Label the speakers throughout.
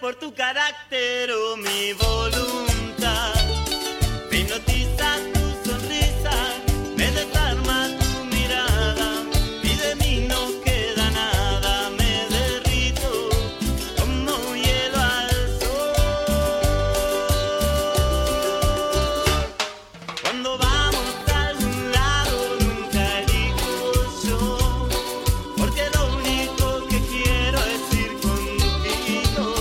Speaker 1: por tu carácter o mi voluntad. Me hipnotiza tu sonrisa, me desarma tu mirada y de mí no queda nada. Me derrito como hielo al sol. Cuando vamos a algún lado nunca elijo yo, porque lo único que quiero es ir contigo.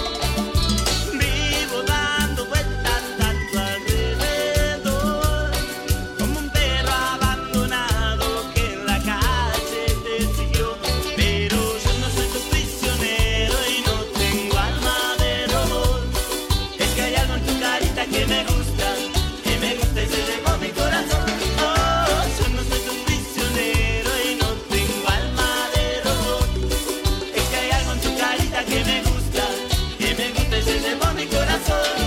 Speaker 1: Vivo dando vueltas a tu alrededor, como un perro abandonado que en la calle te siguió. Pero yo no soy tu prisionero y no tengo alma de robot. Es que hay algo en tu carita que me gusta y se llevó mi corazón. Oh, yo no soy tu prisionero y no tengo alma de robot. Es que hay algo en tu carita que me gusta y se llevó mi corazón.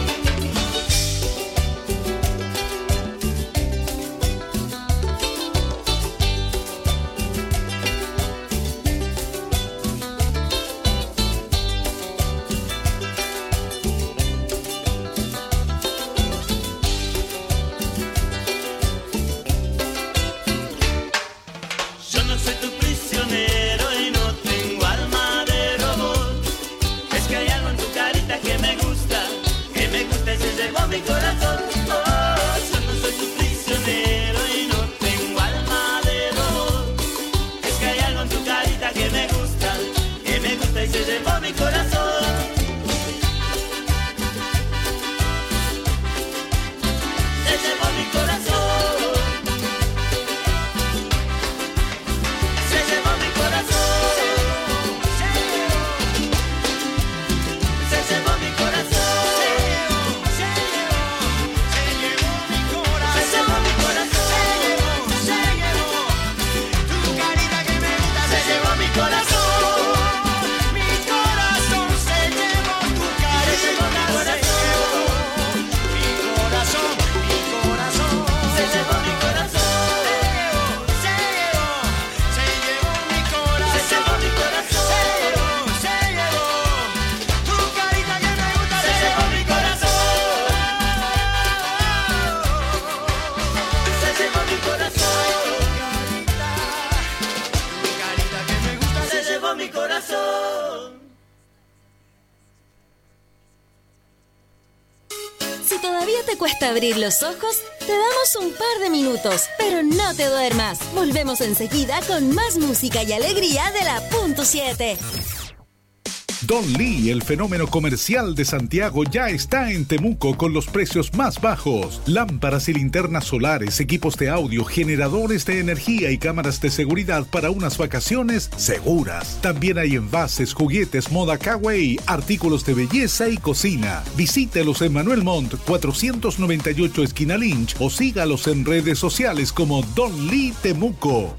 Speaker 1: Yo no soy tu prisionero y no tengo alma de robot. Es que hay algo en tu carita que me gusta y se llevó mi corazón. Oh, yo no soy tu prisionero y no tengo alma de robot. Es que hay algo en tu carita que me gusta y se llevó mi corazón. Se llevó mi corazón. Se llevó mi corazón. Se llevó mi corazón. Se llevó mi corazón. Tu carita que me gusta se llevó mi corazón. Mi corazón se llevó tu carita. Se llevó mi corazón. Mi corazón, mi corazón. Se llevó mi corazón. Se llevó mi corazón. Se llevó mi corazón. Se llevó tu carita que me gusta. Se llevó mi corazón. Se llevó mi corazón. Tu carita que me gusta. Se llevó mi corazón.
Speaker 2: Si todavía te cuesta abrir los ojos, te damos un par de minutos, pero no te duermas. Volvemos enseguida con más música y alegría de la Punto 7.
Speaker 3: Don Lee, el fenómeno comercial de Santiago, ya está en Temuco con los precios más bajos. Lámparas y linternas solares, equipos de audio, generadores de energía y cámaras de seguridad para unas vacaciones seguras. También hay envases, juguetes, moda kawaii, artículos de belleza y cocina. Visítelos en Manuel Montt, 498 esquina Lynch, o sígalos en redes sociales como Don Lee Temuco.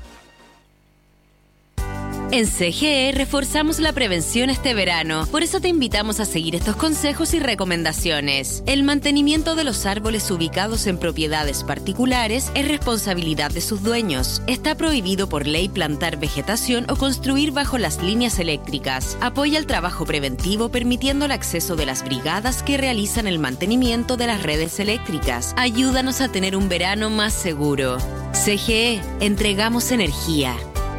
Speaker 4: En CGE reforzamos la prevención este verano, por eso te invitamos a seguir estos consejos y recomendaciones. El mantenimiento de los árboles ubicados en propiedades particulares es responsabilidad de sus dueños. Está prohibido por ley plantar vegetación o construir bajo las líneas eléctricas. Apoya el trabajo preventivo permitiendo el acceso de las brigadas que realizan el mantenimiento de las redes eléctricas. Ayúdanos a tener un verano más seguro. CGE, entregamos energía.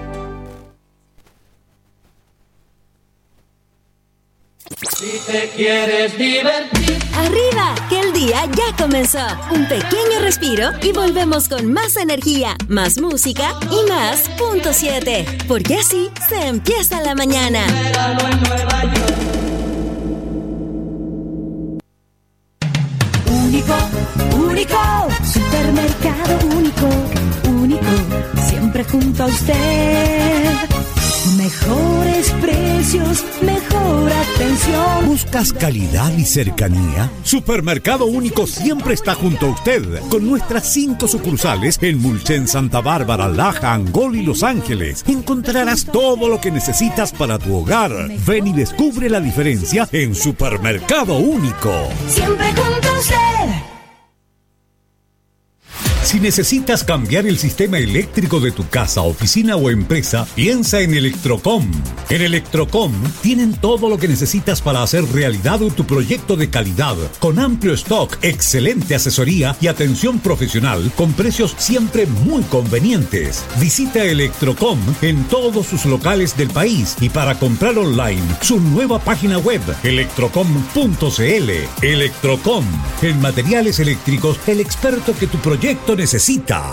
Speaker 1: Si te quieres divertir.
Speaker 2: ¡Arriba! Que el día ya comenzó. Un pequeño respiro y volvemos con más energía, más música y más Punto 7. Porque así se empieza la mañana.
Speaker 5: Único, único, supermercado único, único, siempre junto a usted. Mejores precios, mejor atención.
Speaker 6: ¿Buscas calidad y cercanía? Supermercado Único siempre está junto a usted, con nuestras 5 sucursales en Mulchen, Santa Bárbara, Laja, Angol y Los Ángeles. Encontrarás todo lo que necesitas para tu hogar. Ven y descubre la diferencia en Supermercado Único.
Speaker 5: Siempre junto a usted.
Speaker 6: Si necesitas cambiar el sistema eléctrico de tu casa, oficina o empresa, piensa en Electrocom. En Electrocom tienen todo lo que necesitas para hacer realidad tu proyecto de calidad, con amplio stock, excelente asesoría y atención profesional, con precios siempre muy convenientes. Visita Electrocom en todos sus locales del país y para comprar online, su nueva página web, electrocom.cl. Electrocom, en materiales eléctricos, el experto que tu proyecto necesita.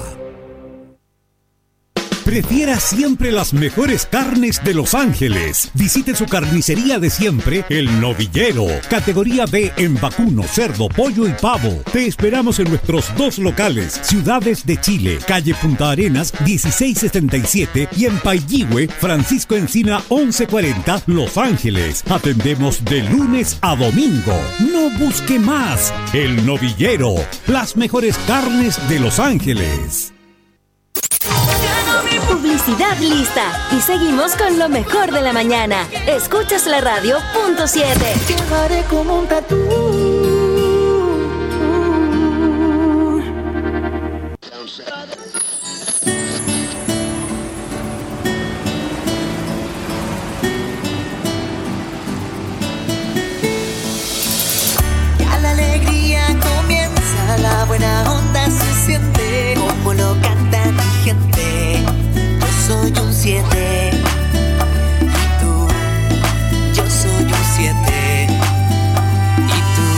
Speaker 6: Prefiera siempre las mejores carnes de Los Ángeles. Visite su carnicería de siempre, El Novillero. Categoría B en vacuno, cerdo, pollo y pavo. Te esperamos en nuestros 2 locales, Ciudades de Chile, calle Punta Arenas 1677 y en Pailligüe, Francisco Encina 1140, Los Ángeles. Atendemos de lunes a domingo. No busque más. El Novillero, las mejores carnes de Los Ángeles.
Speaker 2: Publicidad lista. Y seguimos con lo mejor de la mañana. Escuchas la radio .7.
Speaker 5: Llevaré como un tatú.
Speaker 7: Ya la alegría comienza, la buena onda se siente, como lo canta mi gente. Yo soy un 7 y tú, yo soy un 7 y tú.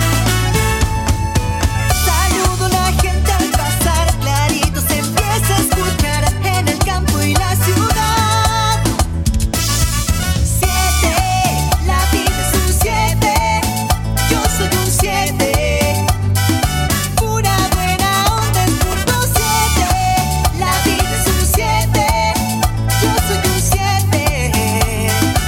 Speaker 7: Saludo a la gente al pasar, clarito se empieza a escuchar en el campo y la ciudad. 7, la vida es un 7, yo soy un 7. Pura buena onda es punto 7, la vida es un 7, yo soy un 7.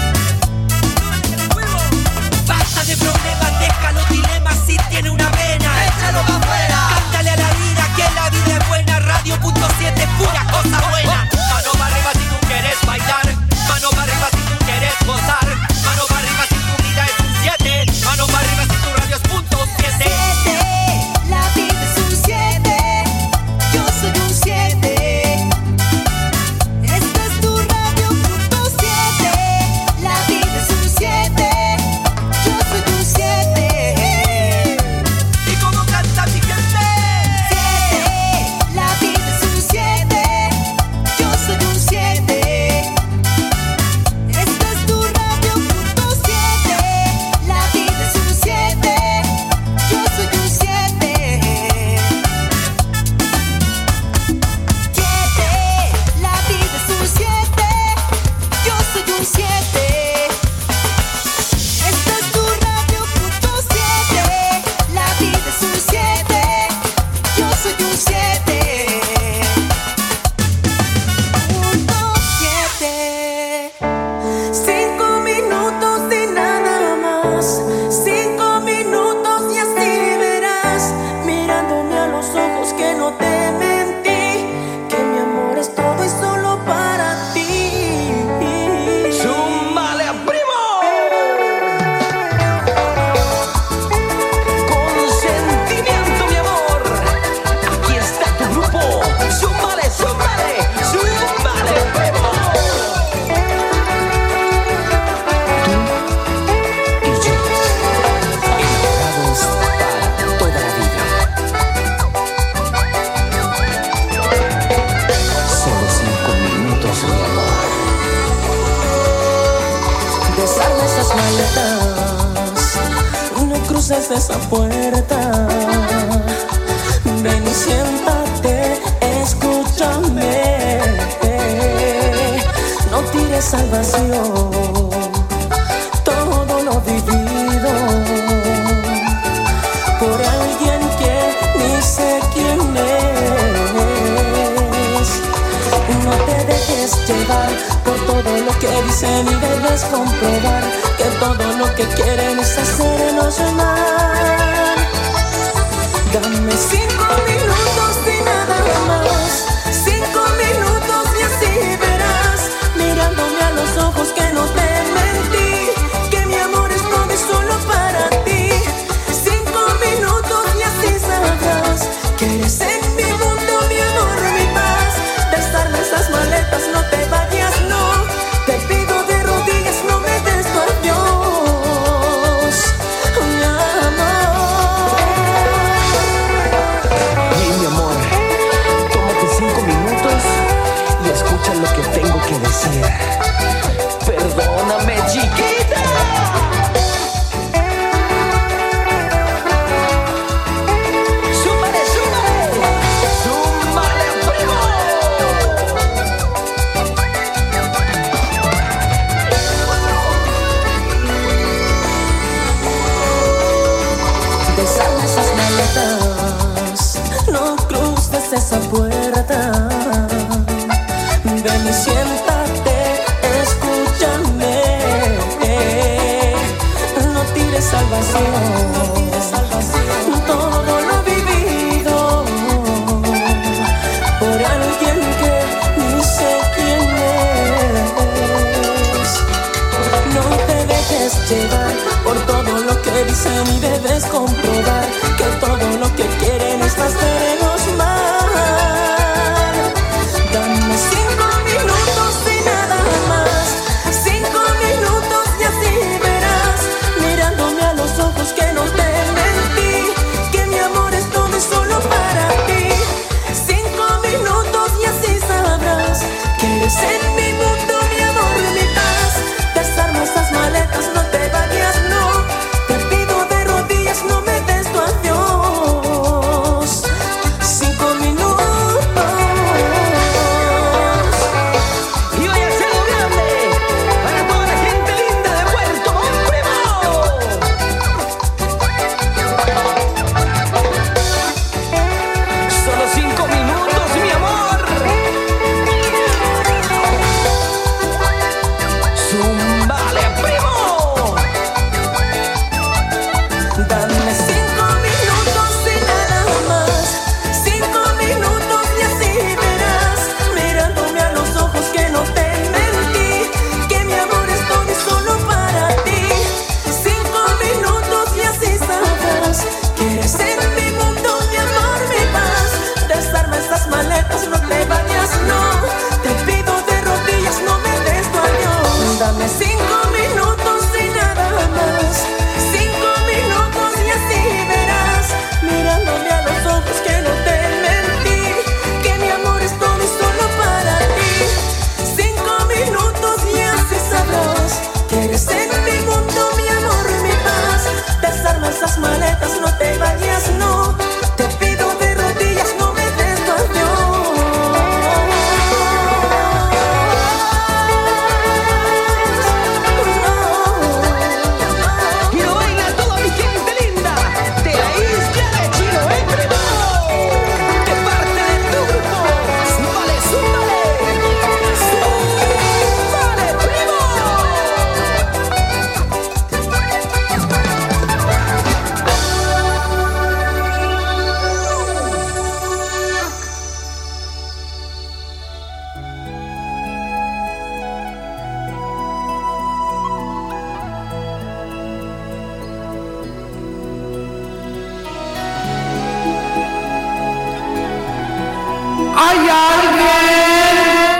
Speaker 1: Basta de problemas, deja los dilemas, si tiene una vena, échalo pa' afuera. Cántale a la vida que la vida es buena. Radio.7, pura cosa buena. Mano para arriba si tú quieres bailar, mano para arriba si tú quieres gozar, mano para arriba si tu vida es un 7, mano para arriba si tu radio es punto 7.
Speaker 7: 7, la vida es un 7, yo soy un 7. Esta es tu radio punto 7, la vida es un 7, yo soy un 7.
Speaker 1: ¿Y cómo canta mi gente?
Speaker 7: 7, la vida es un 7, yo soy un 7. Esta es tu radio punto 7, la vida es un 7, yo soy un 7. 7, la vida es un 7, yo soy un 7. Esta es tu radio punto 7, la vida es un 7, yo soy un 7. Punto 7. 5 minutos y nada más. 5 minutos y así verás, mirándome a los ojos, que no te mentí, que mi amor es todo y solo para ti.
Speaker 1: ¡Súmale, primo! Con sentimiento, mi amor. Aquí está tu grupo. ¡Súmale, súmale! ¡Súmale, primo! Tú y yo, enamorados para toda la vida. Solo 5 minutos, mi amor.
Speaker 5: Desarma esas maletas, no cruces esa puerta. Ven y siéntate, escúchame. No tires al vacío todo lo vivido por alguien que ni sé quién es. No te dejes llevar por todo lo que dicen y debes comprobar que todo lo que quieren es hacernos mal. Dame 5 minutos y nada más. 5 minutos y así verás, mirándome a los ojos, que no te mentí, que mi amor es todo y solo para ti. 5 minutos y así sabrás que eres en mi mundo que decir. Perdóname, chiquita. ¡Súmale, súmale! ¡Súmale, primo! Desarma esas maletas, no cruces esa puerta. Ven y siéntate, escúchame. No tires al vacío todo lo vivido por alguien que ni sé quién es. No te dejes llevar por todo lo que dicen y debes comprobar que todo lo que quieren es hacernos mal. Dame 5 minutos y nada más, 5 minutos y así verás, mirándome a los ojos que no te mentí, que mi amor es todo y solo para ti. 5 minutos y así sabrás que eres en mi mundo, mi amor, mi paz. Desarma esas maletas, no te vayas, no. Te pido de rodillas, no me des tu adiós. 5 minutos. Y voy a hacerlo grande para toda la gente linda de Puerto Primo. Solo 5 minutos, mi amor. Zúmbale, primo. Dame 5 minutos y nada más, 5 minutos y así verás, mirándome a los ojos que no te mentí, que mi amor es todo y solo para ti. 5 minutos y así sabrás que eres en mi mundo, mi amor, mi paz. Desarma esas maletas, no te vayas, no. Te pido de rodillas, no me des tu adiós. Dame 5 minutos y nada más, 5 minutos y así verás, mirándome a los ojos que no te mentí, que mi amor es todo y solo para ti. 5 minutos y así sabrás que eres en mi mundo, mi amor, mi paz. Desarma esas maletas, no te vayas, no. Te pido de rodillas, no me des tu adiós. Y lo baila toda mi gente linda de la isla de Chiloé, primo. De parte de tu grupo. Súmale, súmale. Súmale, primo.
Speaker 8: Hay alguien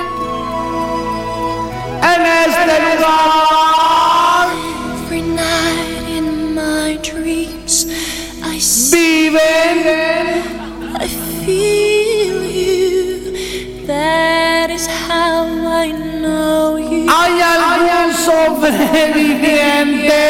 Speaker 8: en este lugar.
Speaker 9: Every night in my dreams, I
Speaker 8: Viven.
Speaker 9: I feel you. That is how I know you.
Speaker 8: Hay algún sobreviviente.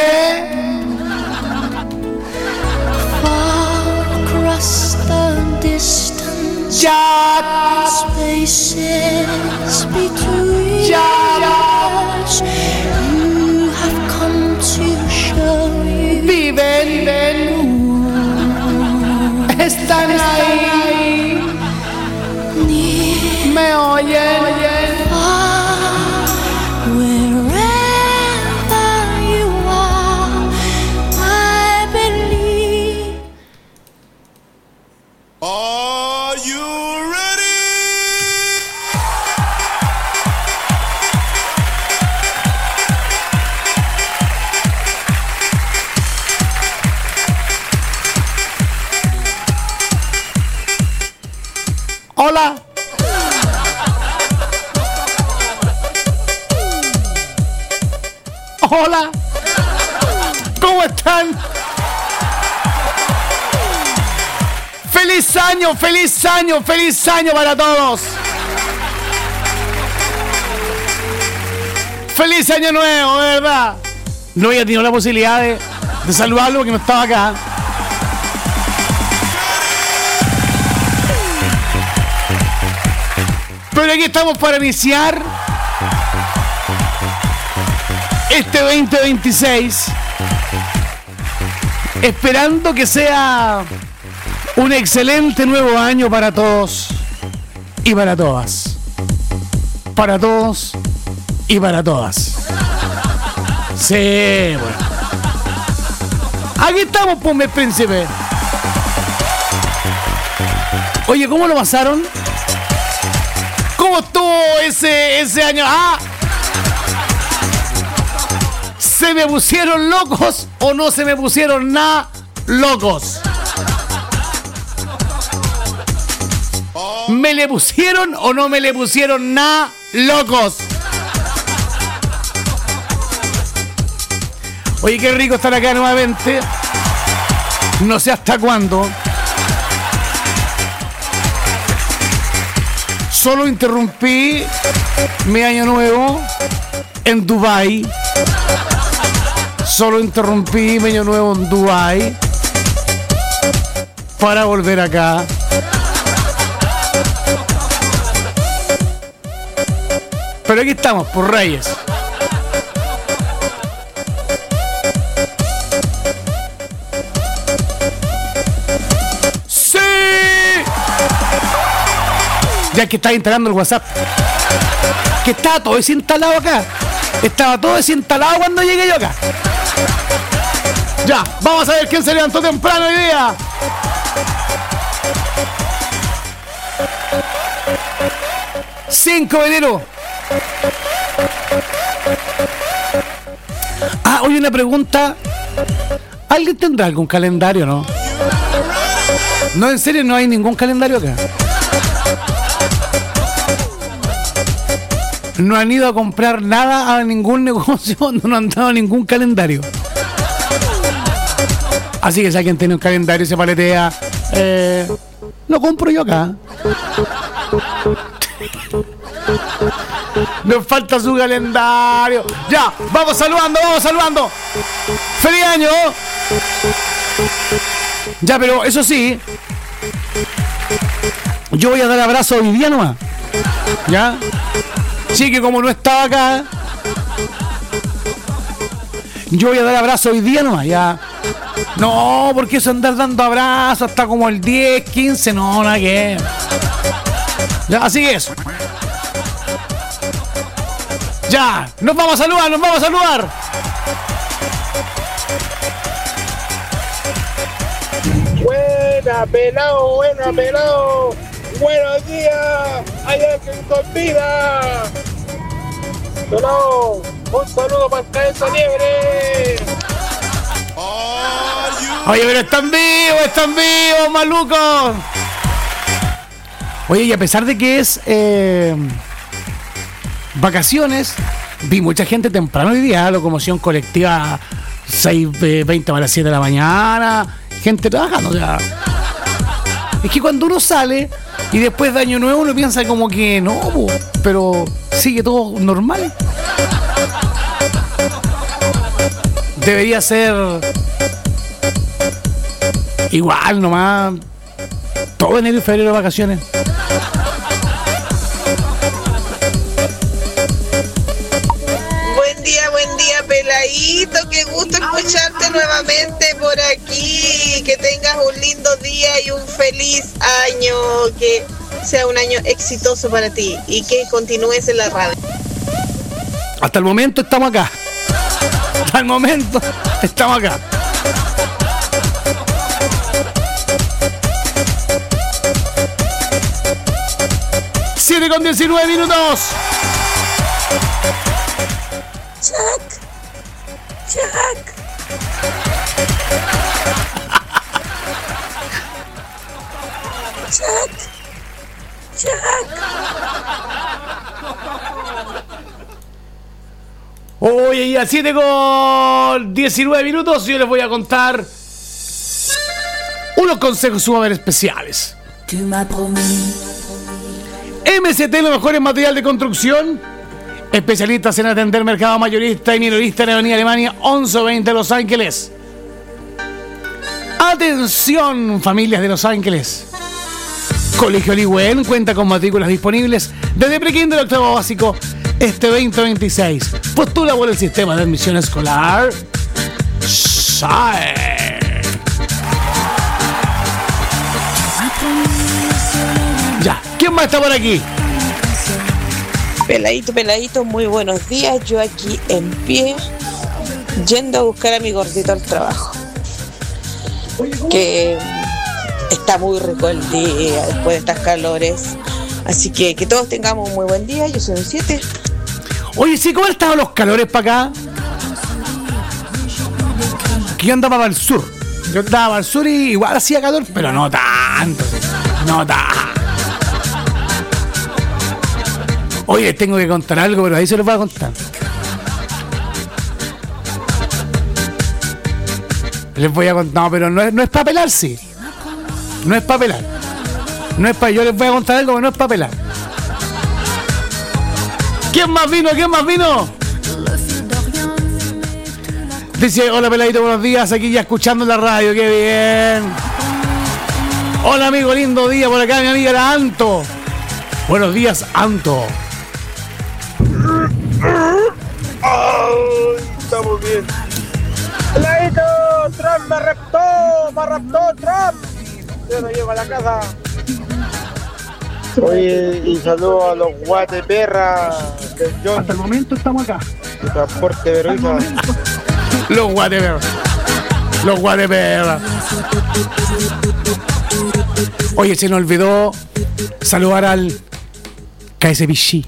Speaker 9: Far across the distance,
Speaker 8: Ya.
Speaker 9: spaces between
Speaker 8: Ya.
Speaker 9: us. You have come to show you.
Speaker 8: Viven. Están ahí.
Speaker 9: Near,
Speaker 8: Me oyen.
Speaker 9: far, wherever you are, I believe.
Speaker 10: Are you ready?
Speaker 8: Hola. Hola. ¿Cómo están? ¡Feliz año, feliz año, feliz año para todos! ¡Feliz año nuevo, de verdad! No había tenido la posibilidad de saludarlo porque no estaba acá. Pero aquí estamos para iniciar este 2026, esperando que sea un excelente nuevo año para todos y para todas. Para todos y para todas. Sí, bueno. Aquí estamos, pues, mi príncipe. Oye, ¿cómo lo pasaron? ¿Cómo estuvo ese año? ¡Ah! ¿Se me pusieron locos o no se me pusieron nada locos? ¿Me le pusieron o no me le pusieron nada locos? Oye, qué rico estar acá nuevamente. No sé hasta cuándo. Solo interrumpí mi año nuevo en Dubái. Solo interrumpí mi año nuevo en Dubái para volver acá. Pero aquí estamos, por Reyes. ¡Sí! Ya que estás instalando el WhatsApp. Que estaba todo desinstalado acá. Estaba todo desinstalado cuando llegué yo acá. Ya, vamos a ver quién se levantó temprano hoy día. ¡5 de enero! Ah, oye, una pregunta. ¿Alguien tendrá algún calendario, no? No, en serio, no hay ningún calendario acá. No han ido a comprar nada a ningún negocio, no han dado ningún calendario. Así que si alguien tiene un calendario y se paletea, lo compro yo acá. Nos falta su calendario. Ya, vamos saludando, vamos saludando. ¡Feliz año! Ya, pero eso sí, yo voy a dar abrazo hoy día nomás. ¿Ya? Sí, que como no estaba acá, yo voy a dar abrazo hoy día nomás, ya. No, porque eso andar dando abrazos hasta como el 10, 15, no, nada que. Ya, así que eso. Ya, nos vamos a saludar, nos vamos a saludar.
Speaker 11: Buena, pelado, buena, pelado. Buenos días, allá que con vida. Pelado, un saludo para el Cabeza Liebre.
Speaker 8: Oye, pero están vivos, malucos. Oye, y a pesar de que es vacaciones, vi mucha gente temprano hoy día, locomoción colectiva 6:20 para las 7 de la mañana, gente trabajando, o sea. Es que cuando uno sale y después de Año Nuevo uno piensa como que no, pero sigue todo normal. Debería ser igual nomás, todo enero y febrero de vacaciones.
Speaker 12: Buen día, peladito. Qué gusto escucharte nuevamente por aquí. Que tengas un lindo día y un feliz año. Que sea un año exitoso para ti y que continúes en la radio.
Speaker 8: Hasta el momento estamos acá. Hasta el momento estamos acá. Siete con 19 minutos.
Speaker 9: Jack.
Speaker 8: Oye, y a 7 con 19 minutos yo les voy a contar unos consejos sumamente especiales. MST, lo mejor en material de construcción. Especialistas en atender mercado mayorista y minorista en Avenida Alemania 1120 Los Ángeles. Atención, familias de Los Ángeles. Colegio Ligüen cuenta con matrículas disponibles desde prekinder al octavo básico este 2026. Postula por el sistema de admisión escolar SAE. Ya, ¿quién más está por aquí?
Speaker 12: Peladito, muy buenos días. Yo aquí en pie, yendo a buscar a mi gordito al trabajo. Que está muy rico el día después de estas calores. Así que todos tengamos un muy buen día. Yo soy un 7.
Speaker 8: Oye, sí, ¿cómo han estado los calores para acá? Que yo andaba para el sur. Yo andaba para el sur y igual hacía calor, pero no tanto. No tanto. Oye, les tengo que contar algo, pero ahí se los voy a contar. Les voy a contar, no, pero no es para pelar, sí. No es para pelar. No es para, yo les voy a contar algo, pero no es para pelar. ¿Quién más vino? Dice, hola peladito, buenos días, aquí ya escuchando la radio, qué bien. Hola amigo, lindo día por acá, mi amiga la Anto. Buenos días, Anto.
Speaker 11: Ay, estamos bien. Peladito, Trump me raptó, Trump. Yo lo llevo a la casa. Oye, y saludo a los guateperras del John.
Speaker 8: Hasta el momento estamos acá.
Speaker 11: De transporte Veroica.
Speaker 8: Los guateperras. Oye, se nos olvidó saludar al KS Vichy.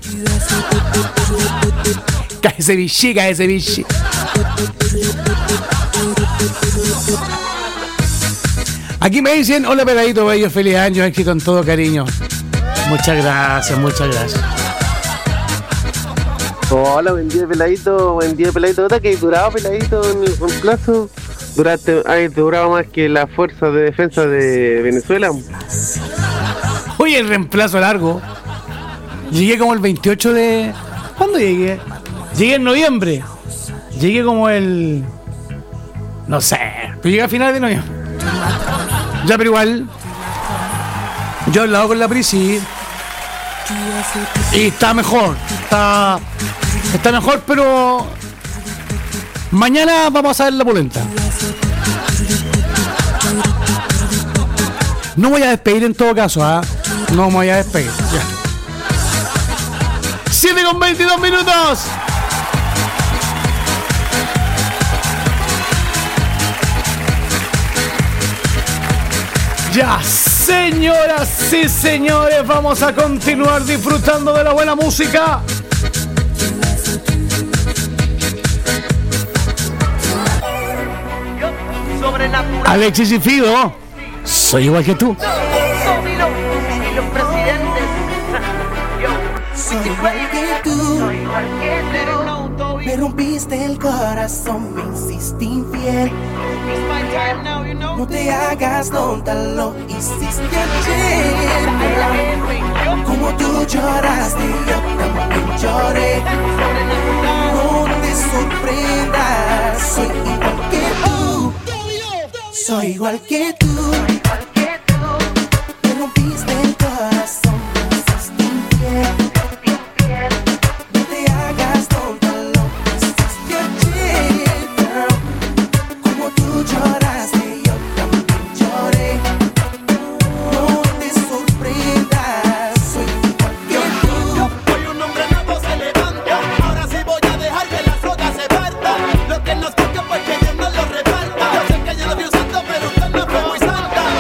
Speaker 8: Aquí me dicen, hola peladito bello, feliz año, éxito en todo, cariño. Muchas gracias.
Speaker 13: Hola, buen día peladito. ¿Verdad que duraba peladito en el reemplazo? Duraba más que la fuerza de defensa de Venezuela.
Speaker 8: Oye, el reemplazo largo. Llegué como el 28 de... ¿Cuándo llegué? Llegué en noviembre. Llegué como el... No sé. Pero llegué a finales de noviembre. Ya, pero igual... Yo he hablado con la Prisi. Y está mejor. Está mejor, pero... Mañana vamos a ver la polenta. No voy a despedir en todo caso, ¿ah? No me voy a despedir. Ya. 7:22 minutos. Ya, señoras y señores, vamos a continuar disfrutando de la buena música. Alexis y Fido, soy igual que tú.
Speaker 7: Soy igual que tú, me rompiste el corazón, me hiciste infiel. No te hagas tonta, lo hiciste ayer. Como tú lloraste, yo también lloré. No te sorprendas, soy igual que tú. Soy igual que tú. Me rompiste el corazón, me hiciste infiel. No te hagas tonta, lo hiciste ayer. Como tú lloraste, yo también lloré. No te sorprendas, soy igual que tú.
Speaker 1: Hoy un hombre nuevo se levanta. Ahora sí voy a dejar que las rocas se partan. Lo que nos toca pues que Dios nos lo reparta. Yo sé que yo lo vi usando, pero usted no fue muy santa.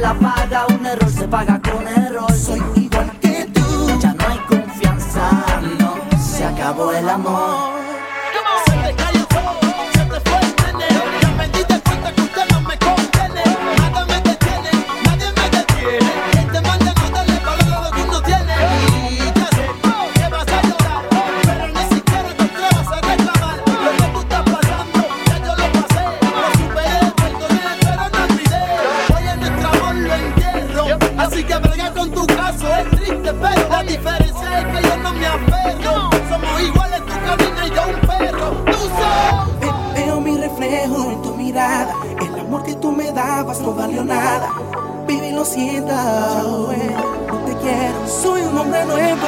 Speaker 5: la paga, un error se paga con error. Soy igual que tú, ya no hay confianza, no, se acabó el amor.
Speaker 14: Se te cayó el sol, se te fue el nene. Ya me di de cuenta que usted no me contiene. Nada me detiene, nadie me detiene. Quien te manda no darle valor a lo que uno tiene. Y ya sé que vas a llorar, pero ni siquiera te atrevas a reclamar. Lo que tú estás pasando, ya yo lo pasé. Lo superé, perdoné, pero no olvidé. Hoy en nuestro amor lo entierro, así que brega con tu caso. Es triste, pero la diferencia es que yo no me aferro. Somos iguales, tú caminas y yo un perro. Tú sabes.
Speaker 5: Veo mi reflejo en tu mirada. El amor que tú me dabas no valió nada. Vive y lo sientas, no te quiero. Soy un hombre nuevo.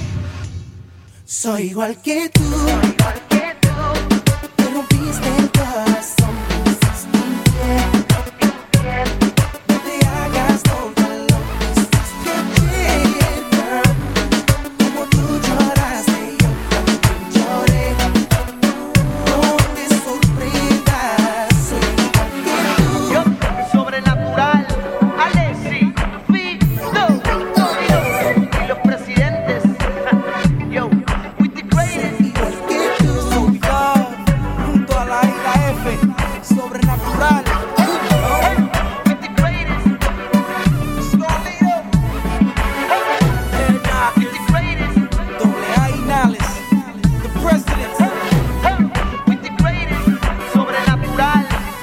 Speaker 5: Soy igual que tú. Te rompiste el corazón, me hiciste infiel. No te hagas tonta, lo hiciste bien, girl. Como tú lloraste, yo también lloré. No te sorprendas, soy igual que tú.
Speaker 14: Yo, sobrenatural, Alexi, Fido, y los presidentes. Yo, with the greatest.
Speaker 5: Igual que tú.
Speaker 14: Junto a la isla F, sobrenatural. With the greatest. Escondido. With the greatest. Doble A y Nales, the presidents. With the greatest. Sobrenatural.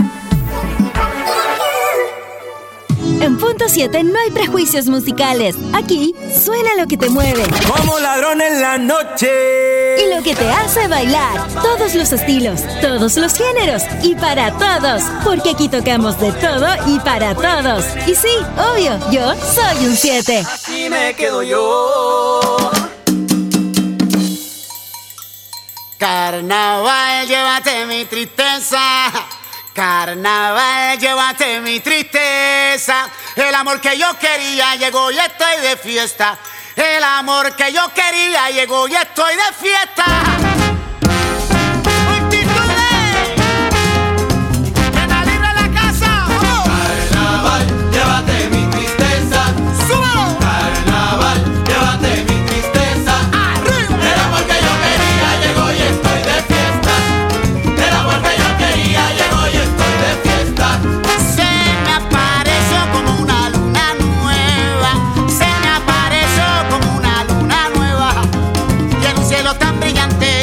Speaker 2: En Punto 7 no hay prejuicios musicales. Aquí suena lo que te mueve
Speaker 15: Como ladrón en la noche.
Speaker 2: y lo que te hace bailar. Todos los estilos, todos los géneros y para todos. Porque aquí tocamos de todo y para todos. Y sí, obvio, yo soy un 7.
Speaker 15: Así me quedo yo.
Speaker 16: Carnaval, llévate mi tristeza. Carnaval, llévate mi tristeza. El amor que yo quería llegó y estoy de fiesta. El amor que yo quería llegó y estoy de fiesta.
Speaker 15: Carnaval, llévate mi tristeza. Carnaval, llévate mi tristeza. El amor que yo quería llegó y estoy de fiesta. El amor que yo quería llegó y estoy de fiesta.
Speaker 16: Se me apareció como una luna nueva. Se me apareció como una luna nueva. Y el cielo tan brillante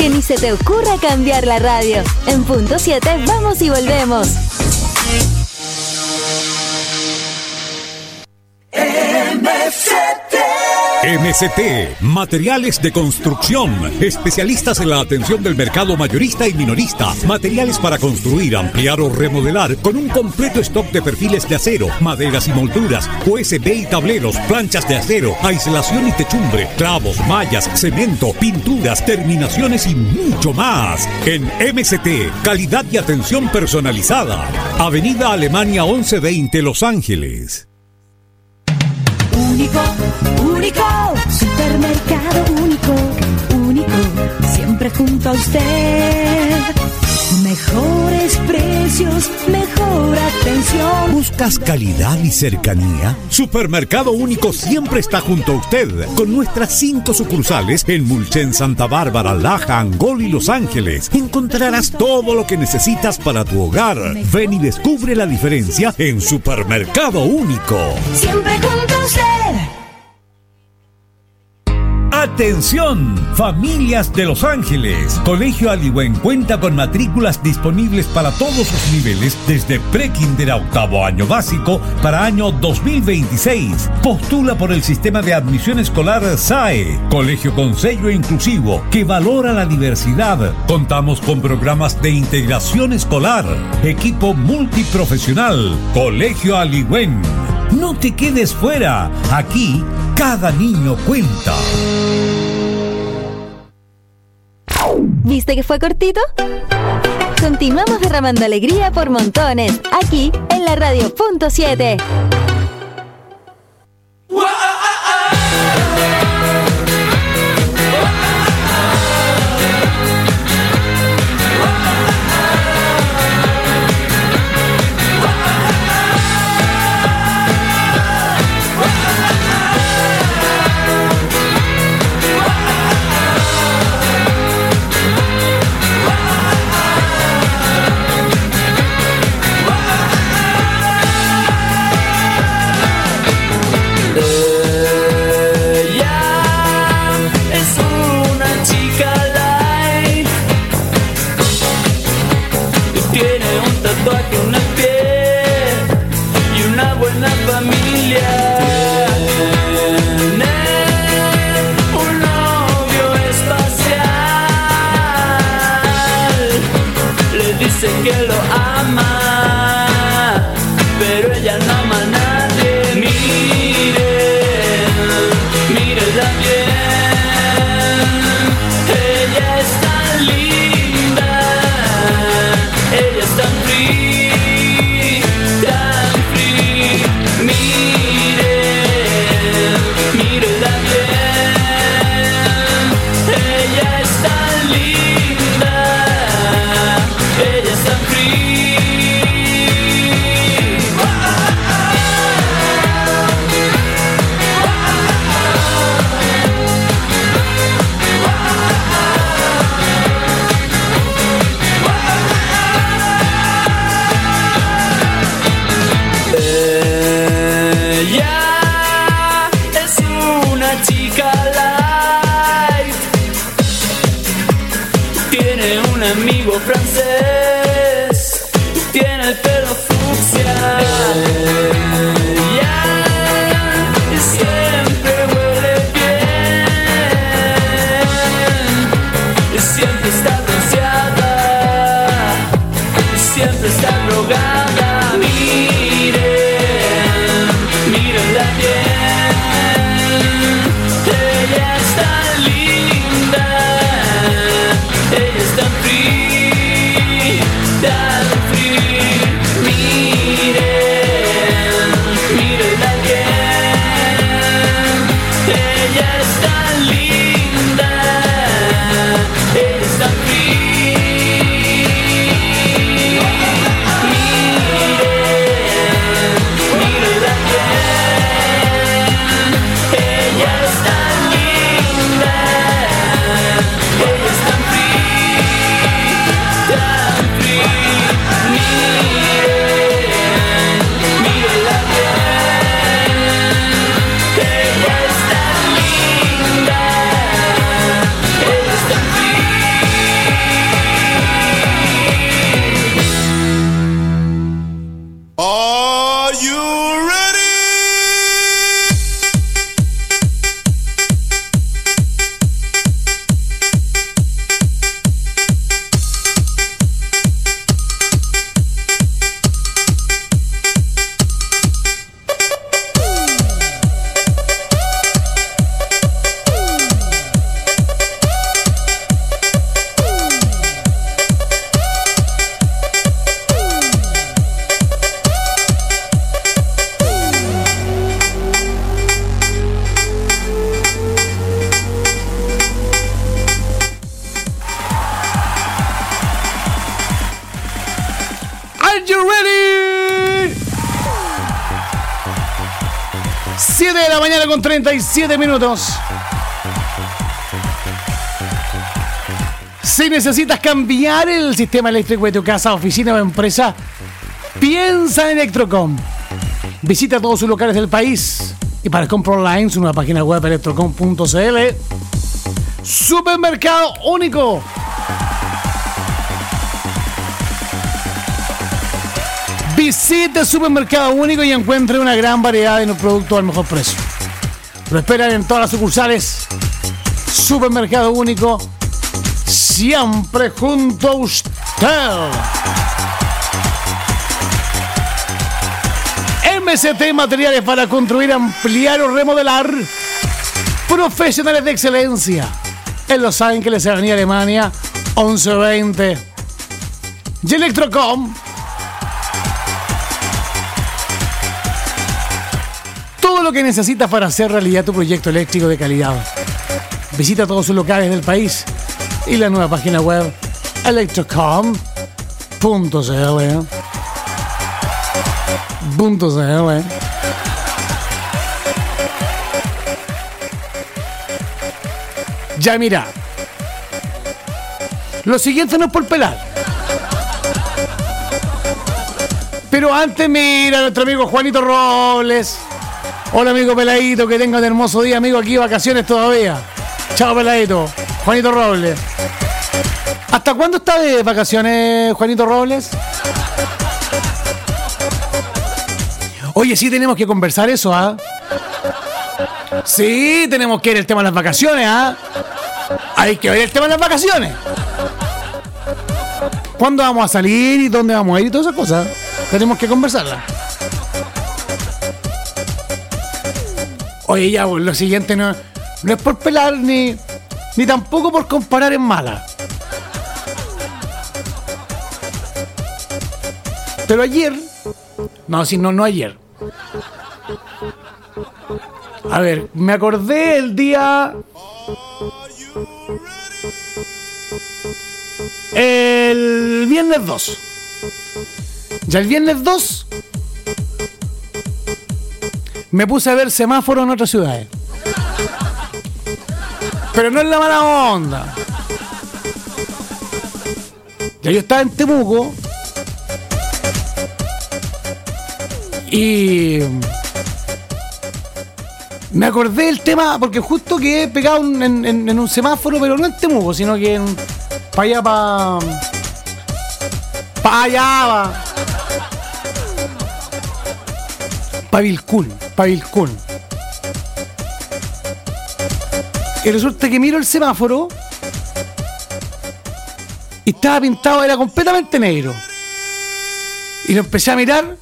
Speaker 2: que ni se te ocurra cambiar la radio. En punto 7 vamos y volvemos.
Speaker 6: MCT, materiales de construcción, especialistas en la atención del mercado mayorista y minorista, materiales para construir, ampliar o remodelar, con un completo stock de perfiles de acero, maderas y molduras, USB y tableros, planchas de acero, aislación y techumbre, clavos, mallas, cemento, pinturas, terminaciones y mucho más. En MCT, calidad y atención personalizada. Avenida Alemania 1120, Los Ángeles.
Speaker 7: Único, único, supermercado único, único, siempre junto a usted. Mejores precios, mejor atención.
Speaker 6: ¿Buscas calidad y cercanía? Supermercado Único siempre está junto a usted, con nuestras 5 sucursales en Mulchen, Santa Bárbara, Laja, Angol y Los Ángeles. Encontrarás todo lo que necesitas para tu hogar. Ven y descubre la diferencia en Supermercado Único.
Speaker 7: Siempre junto a usted.
Speaker 6: ¡Atención! Familias de Los Ángeles. Colegio Aliwen cuenta con matrículas disponibles para todos sus niveles desde pre-kinder a 8º año básico para año 2026. Postula por el sistema de admisión escolar SAE. Colegio con sello inclusivo que valora la diversidad. Contamos con programas de integración escolar. Equipo multiprofesional. Colegio Aliwen. No te quedes fuera. Aquí, cada niño cuenta.
Speaker 2: ¿Viste que fue cortito? Continuamos derramando alegría por montones, aquí en la radio punto 7.
Speaker 5: Que lo ama, pero ella no ama a nadie. Mírela bien, ella es tan linda, ella es tan free, tan free. Mírela bien, ella es tan linda, ella es tan free. Ella es una chica light, tiene un amigo francés, tiene el pelo fucsia. Ella siempre huele bien, siempre está bronceada, siempre está drogada. Mírenla bien, ella es tan linda, ella es tan free, tan free. Mírenla bien, ella es tan linda, ella es tan free.
Speaker 10: Are you ready?
Speaker 8: Are you ready? 7 de la mañana con 37 minutos. Si necesitas cambiar el sistema eléctrico de tu casa, oficina o empresa, piensa en Electrocom. Visita todos sus locales del país y para compra online su nueva página web electrocom.cl. Supermercado único. Visite Supermercado Único y encuentre una gran variedad de productos al mejor precio. Lo esperan en todas las sucursales. Supermercado Único, siempre junto a usted. MST Materiales para construir, ampliar o remodelar. Profesionales de excelencia. En Los Ángeles, Avenida Alemania, 1120. Y Electrocom. Todo lo que necesitas para hacer realidad tu proyecto eléctrico de calidad. Visita todos sus locales del país y la nueva página web electrocom.cl. Ya mira, lo siguiente no es por pelar. Pero antes mira a nuestro amigo Juanito Robles. Hola amigo Peladito, que tenga un hermoso día, amigo, aquí vacaciones todavía. Chao Peladito, Juanito Robles. ¿Hasta cuándo está de vacaciones Juanito Robles? Oye, sí tenemos que conversar eso, ¿ah? Sí, tenemos que ver el tema de las vacaciones, ¿ah? Hay que ver el tema de las vacaciones. ¿Cuándo vamos a salir y dónde vamos a ir y todas esas cosas? Tenemos que conversarlas. Oye, ya, lo siguiente no es por pelar ni tampoco por comparar en mala. Pero ayer... No ayer. A ver, me acordé el día... El viernes 2. Ya el viernes 2... me puse a ver semáforos en otras ciudades. Pero no es la mala onda. Ya yo estaba en Temuco y me acordé del tema porque justo quedé pegado en un semáforo, pero no en Temuco, sino que para allá, para allá, para Vilcún. Y resulta que miro el semáforo y estaba pintado, era completamente negro. Y lo empecé a mirar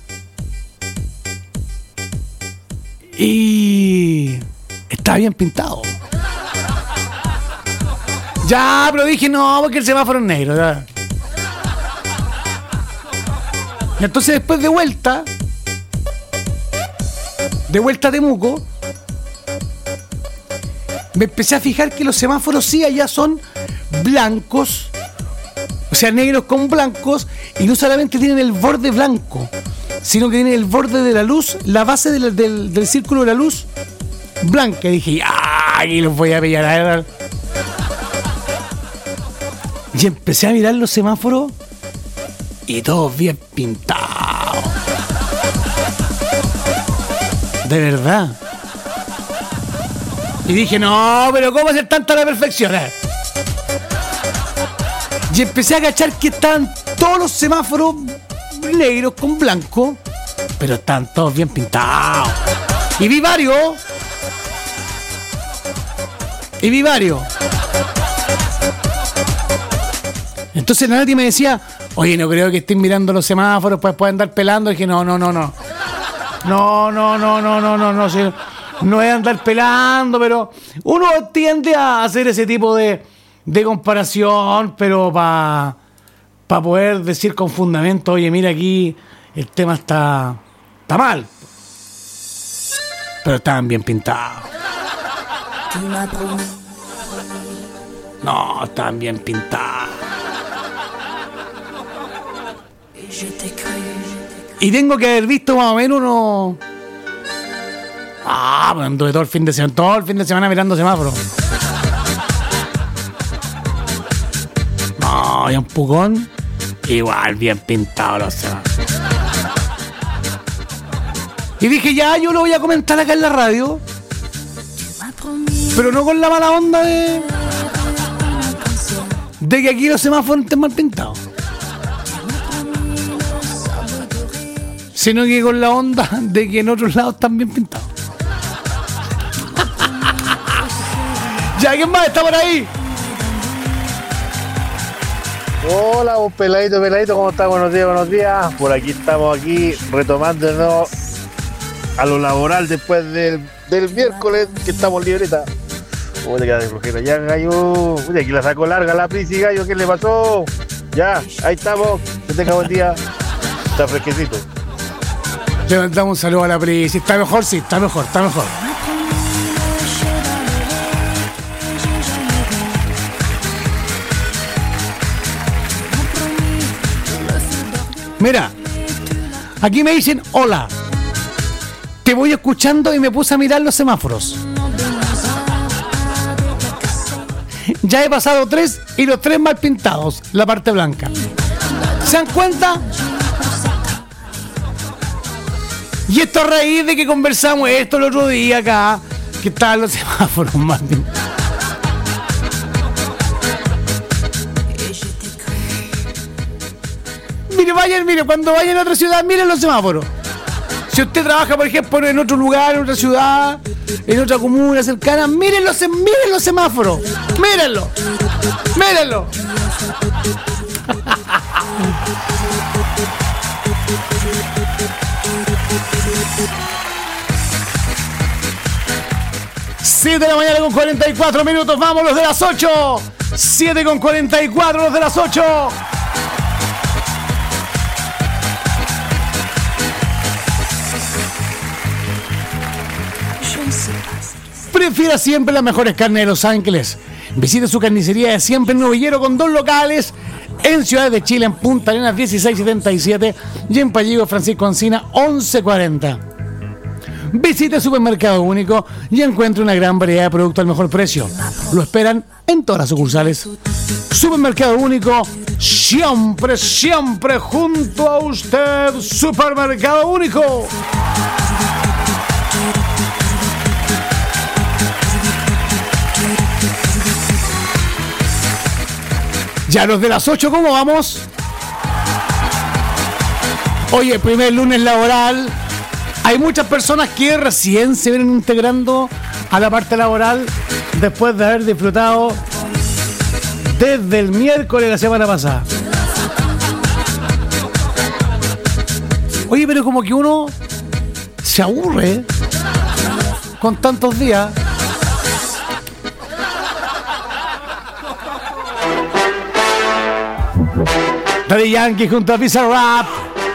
Speaker 8: y estaba bien pintado. Ya, pero dije no, porque el semáforo es negro. Ya. Y entonces después de vuelta a Temuco, me empecé a fijar que los semáforos sí allá son blancos, o sea, negros con blancos, y no solamente tienen el borde blanco, sino que tienen el borde de la luz, la base del círculo de la luz blanca. Y dije, ¡ay! Los voy a pillar a ver. Y empecé a mirar los semáforos y todos bien pintados. De verdad. Y dije, no, pero ¿cómo hacer tanta la perfección? Y empecé a cachar que estaban todos los semáforos negros con blanco pero están todos bien pintados. Y vi varios. Entonces la Nati me decía, oye, no creo que estén mirando los semáforos, pues pueden andar pelando. Y dije, no. Sí, no es andar pelando, pero uno tiende a hacer ese tipo de comparación, pero para poder decir con fundamento, oye, mira aquí, el tema está mal. Pero estaban bien pintados. No, estaban bien pintados. Y tengo que haber visto más o menos uno. Pues anduve todo el fin de semana mirando semáforos. No, y un Pucón, igual bien pintado los semáforos. Y dije, ya, yo lo voy a comentar acá en la radio, pero no con la mala onda de que aquí los semáforos estén mal pintados, sino que con la onda de que en otros lados están bien pintados. Ya, ¿quién más está por ahí?
Speaker 17: Hola, vos peladito, ¿cómo estás? Buenos días. Por aquí estamos retomándonos a lo laboral después del miércoles, que estamos libres. ¿Cómo te queda de flojera? Ya, gallo. Uy, aquí la sacó larga la Prisi, gallo. ¿Qué le pasó? Ya, ahí estamos. Que tenga buen día. Está fresquecito.
Speaker 8: Le mandamos un saludo a la Prisi. ¿Está mejor? Sí, está mejor. Mira, aquí me dicen hola. Te voy escuchando y me puse a mirar los semáforos. Ya he pasado 3 y los 3 mal pintados, la parte blanca. ¿Se dan cuenta? Y esto a raíz de que conversamos esto el otro día acá, que estaban los semáforos mal pintados. Mire, cuando vayan a otra ciudad, miren los semáforos. Si usted trabaja, por ejemplo, en otro lugar, en otra ciudad, en otra comuna cercana, miren los semáforos. Mírenlo. 7 de la mañana con 44 minutos. Vamos, los de las 8. 7 con 44, los de las 8. Prefiera siempre las mejores carnes de Los Ángeles. Visite su carnicería de siempre en Novillero con 2 locales en Ciudad de Chile, en Punta Arenas 1677 y en Palligo Francisco Encina 1140. Visite Supermercado Único y encuentre una gran variedad de productos al mejor precio. Lo esperan en todas las sucursales. Supermercado Único, siempre junto a usted. Supermercado Único. Ya los de las 8, ¿cómo vamos? Oye, primer lunes laboral. Hay muchas personas que recién se vienen integrando a la parte laboral después de haber disfrutado desde el miércoles de la semana pasada. Oye, pero como que uno se aburre con tantos días. Daddy Yankee junto a Bizarrap.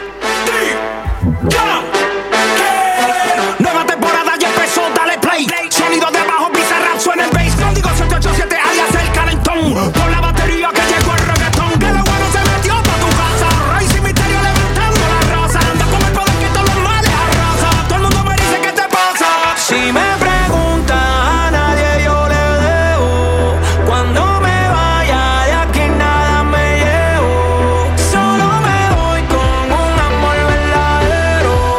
Speaker 18: Nueva temporada ya empezó, dale play. Sonido de abajo, Bizarrap suena el bass. Código 787 alias el calentón. Por la batería que llegó el reggaetón. Que lo bueno se metió pa' tu casa. Rey Misterio levantando la raza. Anda con el poder que todos los males arrasa. Todo el mundo me dice ¿qué te pasa? Si me preguntan a nadie yo le debo. Cuando me vaya de aquí nada me llevo. Solo me voy con un amor verdadero.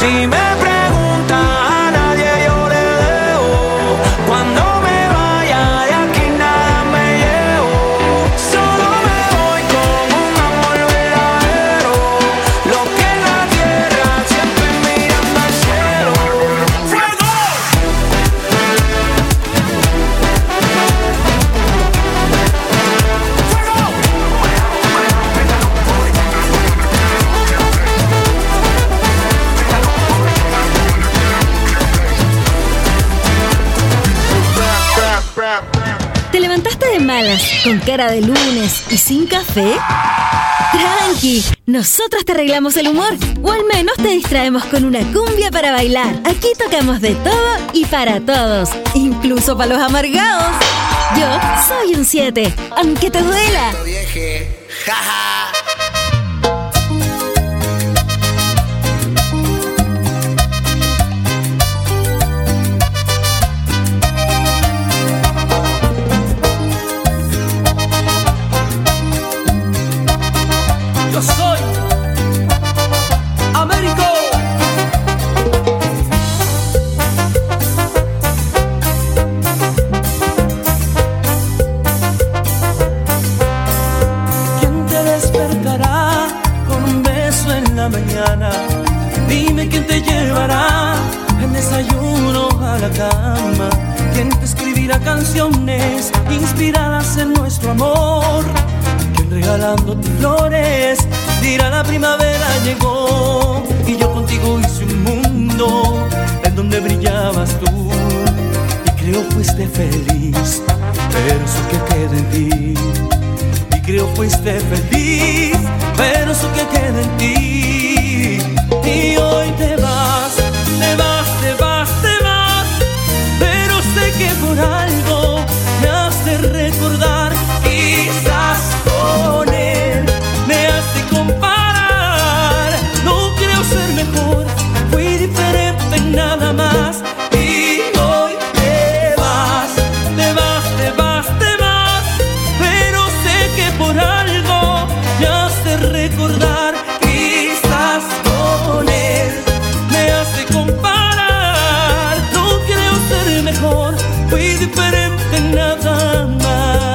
Speaker 14: Si me pregunta a nadie yo le dejo. Cuando me vaya de aquí nada me llevo. Solo me voy con un amor verdadero. Los pies en la tierra siempre mirando al cielo. ¡Fuego!
Speaker 2: ¿Te levantaste de malas, con cara de lunes y sin café? Tranqui, nosotros te arreglamos el humor, o al menos te distraemos con una cumbia para bailar. Aquí tocamos de todo y para todos, incluso para los amargados. Yo soy un 7, aunque te duela.
Speaker 14: Yo soy Américo. ¿Quién te despertará con un beso en la mañana? Dime quién te llevará el desayuno a la cama. ¿Quién te escribirá canciones inspiradas en nuestro amor? Regalándote flores, dirá la primavera llegó. Y yo contigo hice un mundo en donde brillabas tú. Y creo fuiste feliz, pero eso que queda en ti. Y creo fuiste feliz, pero eso que queda en ti. Y hoy te vas, te vas, te vas, te vas. Pero sé que por algo me has de recordar. Quizás con él me hace comparar. No creo ser mejor, fui diferente en nada más. Y hoy te vas, te vas, te vas, te vas. Pero sé que por algo me hace recordar. Quizás con él me hace comparar. No creo ser mejor, fui diferente en nada más.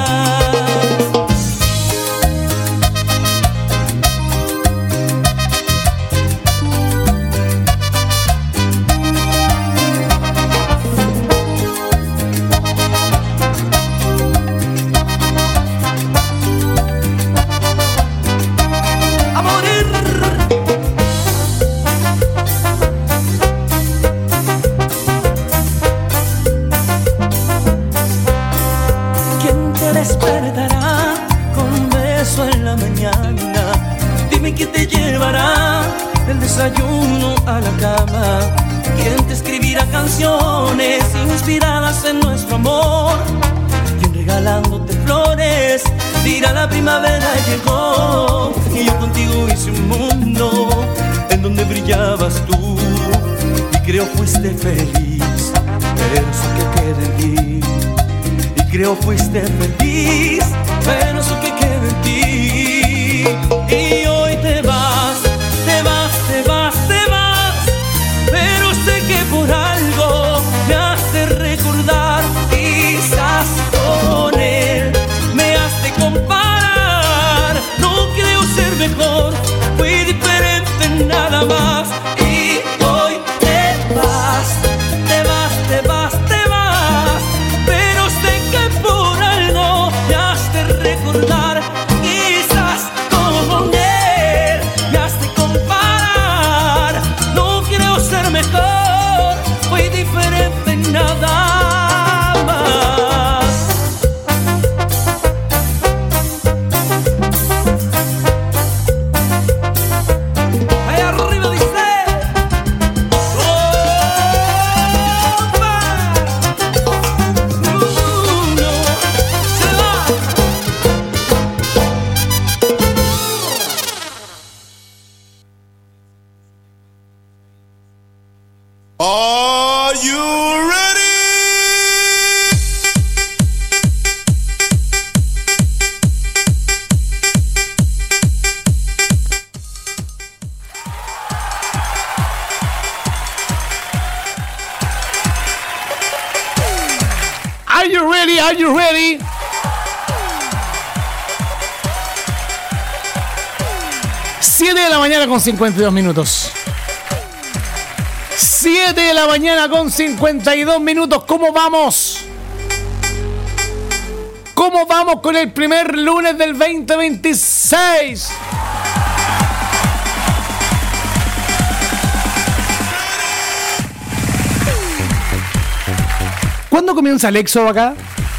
Speaker 14: Despertará con un beso en la mañana. Dime quién te llevará el desayuno a la cama. Quién te escribirá canciones inspiradas en nuestro amor. Quién regalándote flores dirá la primavera llegó. Y yo contigo hice un mundo en donde brillabas tú. Y creo fuiste feliz, pero eso que queda en ti. Creo fuiste feliz, pero eso que queda en ti. Y hoy te vas, te vas, te vas, te vas. Pero sé que por algo me hace recordar. Quizás con él me hace comparar. No creo ser mejor, fui diferente en nada más. Y hoy te vas, te vas, te vas, te vas. Pero sé que por algo me has de recordar. Quizás con él me has de comparar. No creo ser mejor, fui diferente en nada más. Ahí arriba dice.
Speaker 10: Are you ready?
Speaker 8: are you ready? Siete de la mañana con 52 minutos. 7 de la mañana con 52 minutos. ¿Cómo vamos? ¿Cómo vamos con el primer lunes del 2026? ¿Cuándo comienza el éxodo acá?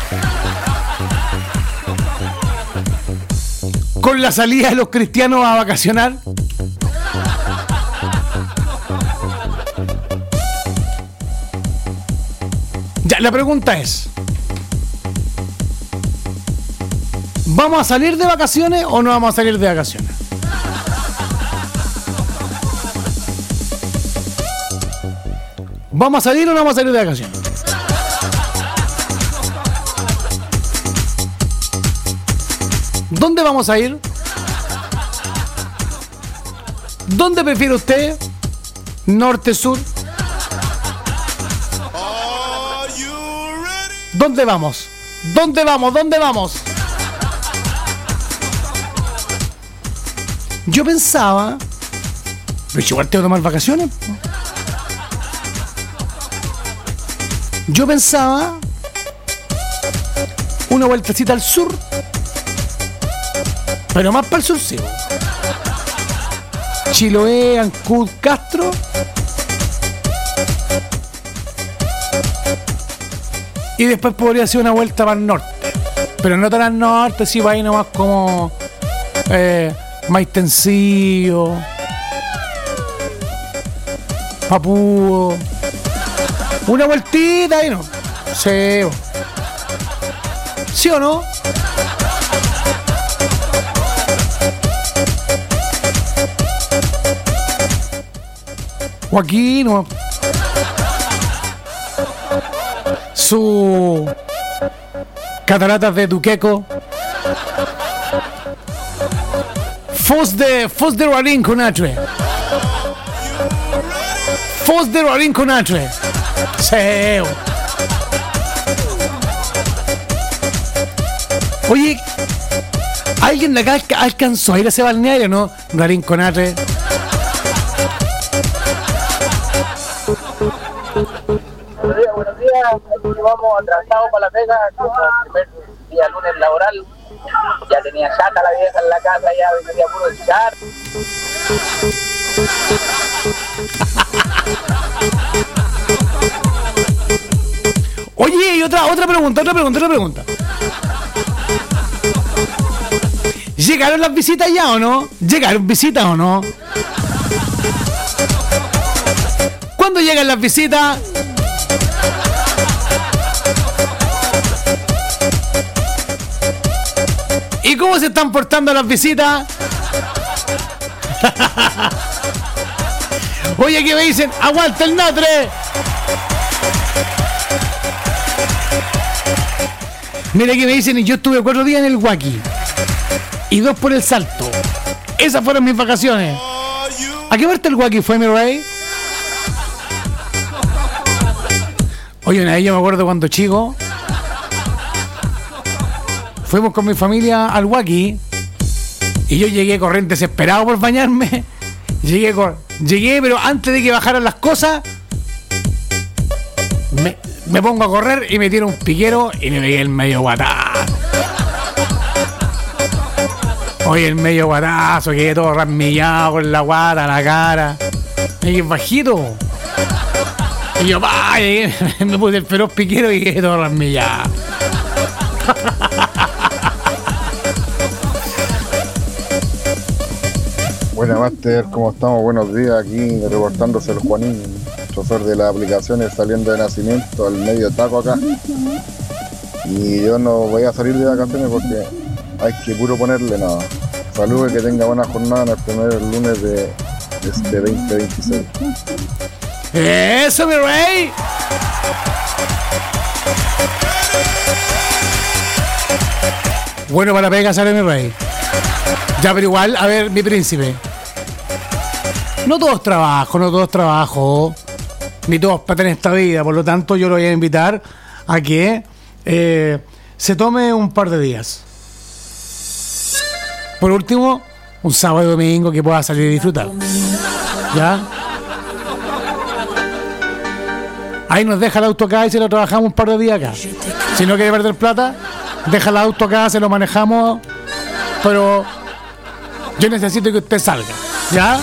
Speaker 8: ¿Con la salida de los cristianos a vacacionar? Ya, la pregunta es: ¿vamos a salir de vacaciones o no vamos a salir de vacaciones? ¿Vamos a salir o no vamos a salir de vacaciones? ¿Dónde vamos a ir? ¿Dónde prefiere usted? ¿Norte, sur? ¿Dónde vamos? ¿Dónde vamos? ¿Dónde vamos? Yo pensaba, pero igual tengo que tomar vacaciones. Yo pensaba una vueltecita al sur, pero más para el sur, sí. Chiloé, Ancud, Castro. Y después podría hacer una vuelta para el norte. Pero no tan al norte, sí, para ahí nomás como Maitencillo, Papúo. Una vueltita ahí, ¿no? Sí. ¿Sí o no? O aquí, no. Su cataratas de Tuqueco. Foz de Rarín Conatre. Foz de Rarín Conatre. Sí. Oye, ¿alguien de acá alcanzó a ir a ese balneario, no? Rarín Conatre.
Speaker 11: Buenos días, aquí vamos atrasados para la pega, como el primer día lunes laboral. Ya tenía chata la vieja en la casa, ya venía puro chat.
Speaker 8: Oye, y otra pregunta. ¿Llegaron las visitas ya o no? ¿Llegaron visitas o no? ¿Cuándo llegan las visitas? ¿Y cómo se están portando las visitas? Oye, que me dicen, ¡aguanta el Natre! Mira que me dicen, y yo estuve 4 días en el Huaki y 2 por el Salto. Esas fueron mis vacaciones. ¿A qué parte del Huaki fue, mi rey? Oye, una vez yo me acuerdo cuando chico fuimos con mi familia al Huaki y yo llegué corriendo desesperado por bañarme. Llegué, pero antes de que bajaran las cosas me pongo a correr y me tiro un piquero y me pegué el medio guatazo. Oye, el medio guatazo, quedé todo rasmillado con la guata, la cara. Y bajito. Y yo, vaya, me puse el feroz piquero y quedé todo rasmillado.
Speaker 19: Buenas, Master, ¿cómo estamos? Buenos días, aquí reportándose el Juanín, chofer de las aplicaciones saliendo de nacimiento al medio taco acá. Y yo no voy a salir de vacaciones porque hay que puro ponerle nada. Saludos y que tenga buena jornada en el primer lunes de este 2026.
Speaker 8: ¡Eso, mi rey! Bueno, para la pega sale mi rey. Ya, pero igual, a ver, mi príncipe. No todos trabajo, ni todos para tener esta vida. Por lo tanto, yo lo voy a invitar a que se tome un par de días. Por último, un sábado y domingo que pueda salir y disfrutar. ¿Ya? Ahí nos deja el auto acá y se lo trabajamos un par de días acá. Si no quiere perder plata, deja el auto acá, se lo manejamos. Pero yo necesito que usted salga. ¿Ya?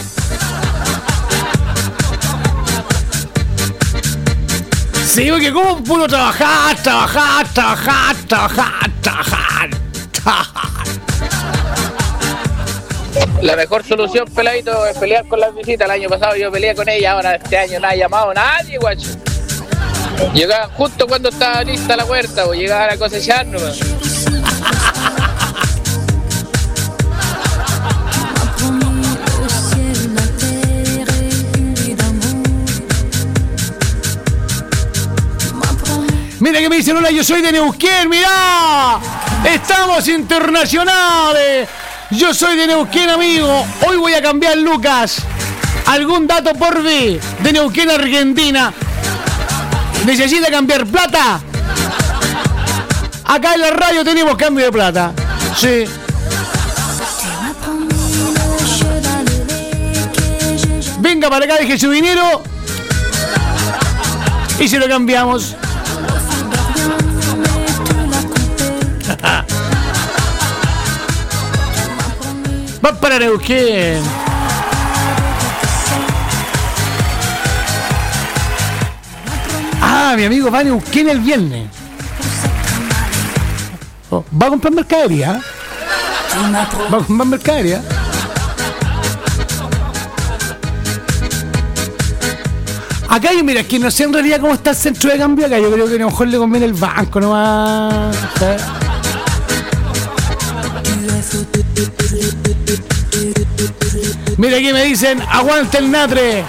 Speaker 8: Sí, porque como puro trabajar.
Speaker 11: La mejor solución, peladito, es pelear con las visitas. El año pasado yo peleé con ella, ahora este año no ha llamado nadie, guacho. Llegaban justo cuando estaba lista la huerta, o llegaban a cosechar nomás.
Speaker 8: Mira que me dicen, hola, yo soy de Neuquén, mirá. Estamos internacionales. Yo soy de Neuquén, amigo. Hoy voy a cambiar, Lucas. ¿Algún dato por B de Neuquén, Argentina? ¿Necesita cambiar plata? Acá en la radio tenemos cambio de plata. Sí. Venga para acá, deje su dinero y se lo cambiamos. Va para Neuquén. Ah, mi amigo va a Neuquén el viernes. Oh, va a comprar mercadería. Va a comprar mercadería. Acá yo, mira, que no sé en realidad cómo está el centro de cambio acá. Yo creo que a lo mejor le conviene el banco nomás. ¿Sabes? Mira, aquí me dicen, aguante el Natre.